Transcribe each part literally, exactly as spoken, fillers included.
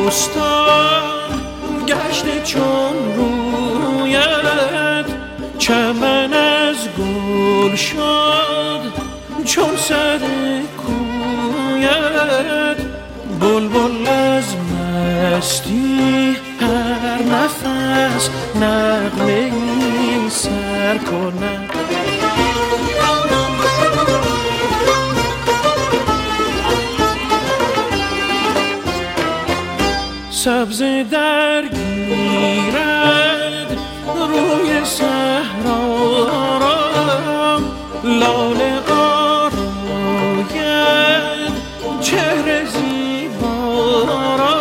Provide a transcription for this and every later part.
بستان گشته چون رویت، چمن از گل شد چون سر کویت. بلبل از مستی هر نفس نغمه ای سر کند. سبزه درگیرد روی صحرا را، لاله آراید چهره زیبا را.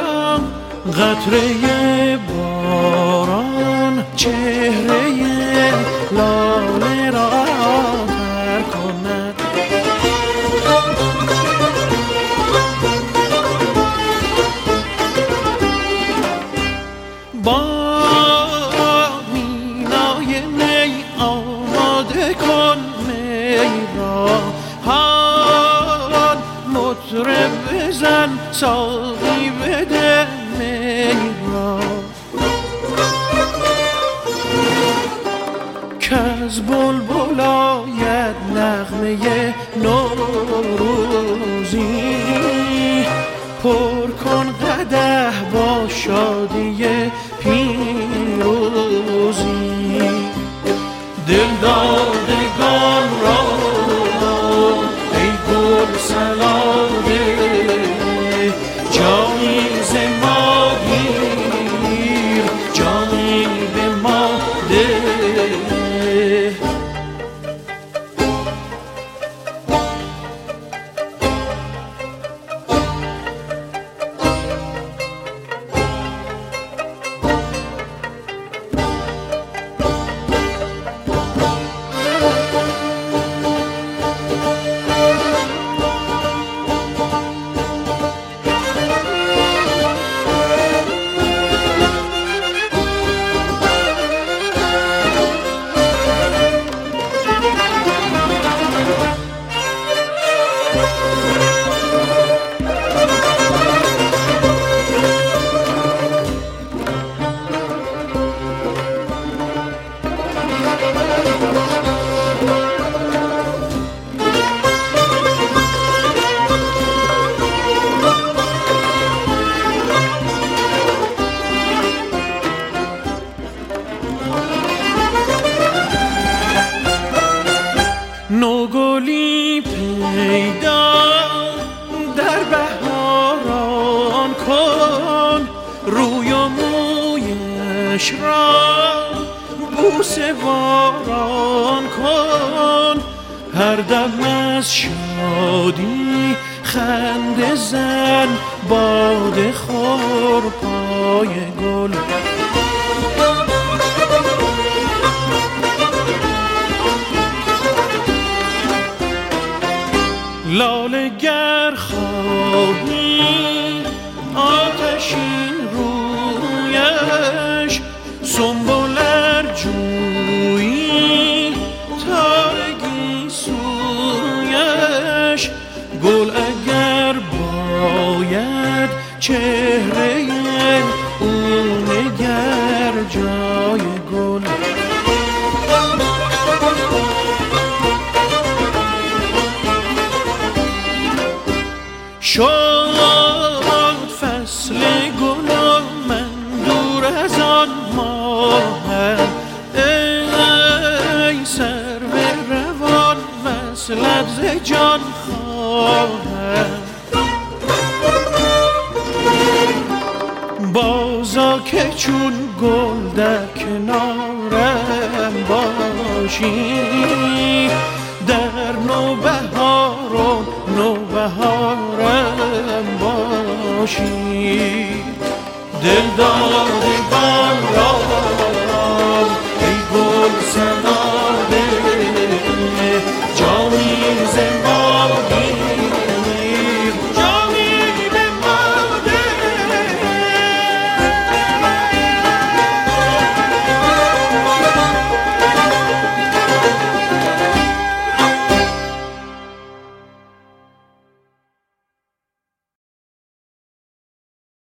قطره باران چهره لاله را تر کند. با مینای می آماده کن می را، حال مطرب بزن ساقی بده می را. کز بلبل آید نغمه نوروزی، پر کن قدح با شادی پیروزی. دلدادگان را ای گل سلاده، جایی ز ما گیر جایی به ما ده. نوگلی پیدا در بهاران کن، روی و مویش را بوسه باران کن. هر دم از شادی خنده زن، باده خور پای گل. لاله گر خواهی آتشین رویش، سنبل ار جویی تارگی سویش. گل اگر باید چهره او نگر جای گل. شد فصل گل و من دور از آن ماهم، ای سرو روان وصلت ز جان خواهم. بازا که چون گل در کنارم باشی،